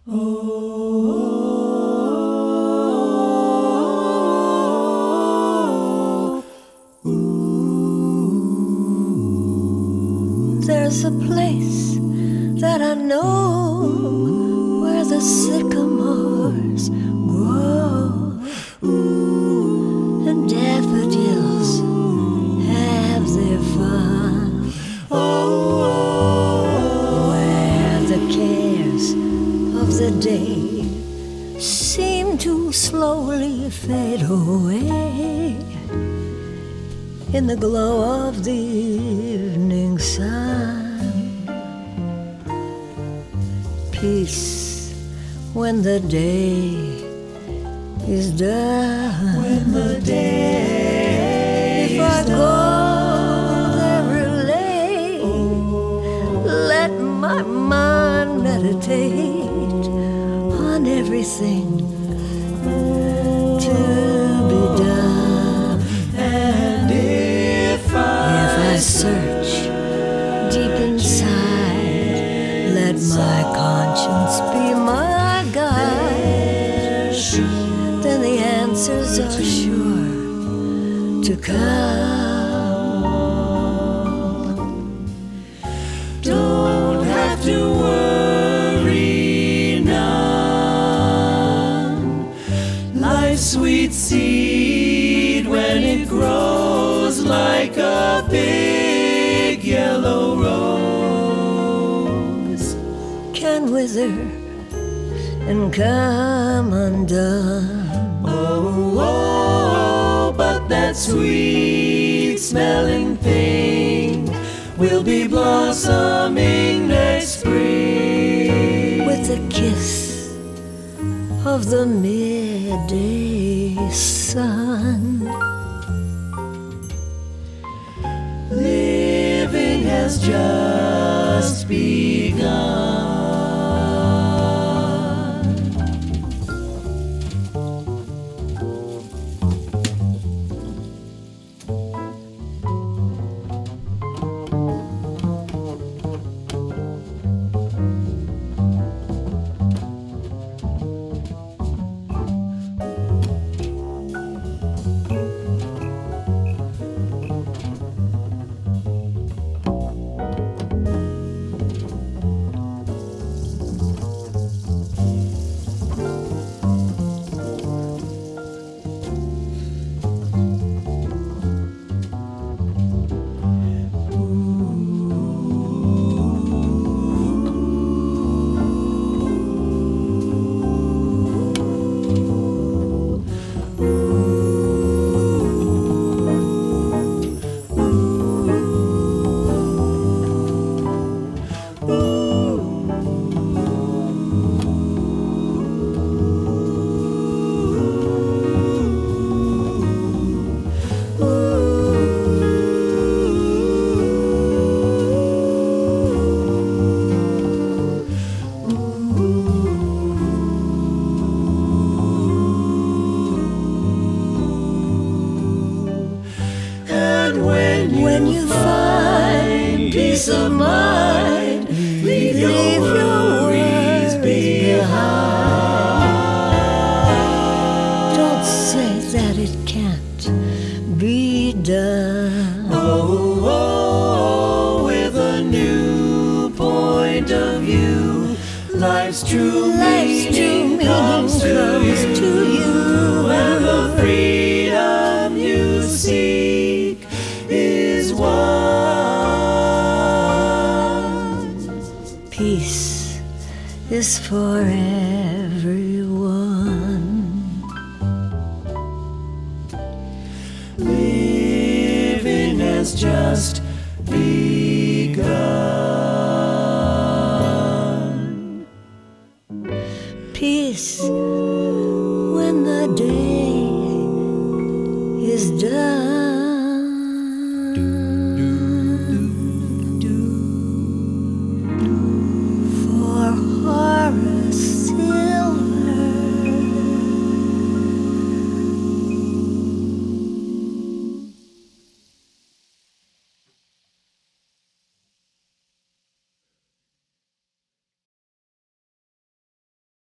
There's a place that I know where the sycamores grow and daffodils have their fun. Where the cares of the day seem to slowly fade away in the glow of the evening sun. Peace when the day is done. When the day if I go there late, let my mind meditate on everything to be done. And if I search deep inside, let my conscience be my guide, then the answers are sure to come. don't have to worry none. Life's sweet seed when it grows like a big yellow rose Can wither and come undone. Oh, but that sweet smelling thing will be blossoming next spring With the kiss of the midday sun. Living has just begun. When you find peace of mind, leave your worries behind. Don't say that it can't be done. Oh, with a new point of view, life's true meaning comes to you, and the freedom you seek is one. Peace is for everyone. Living has just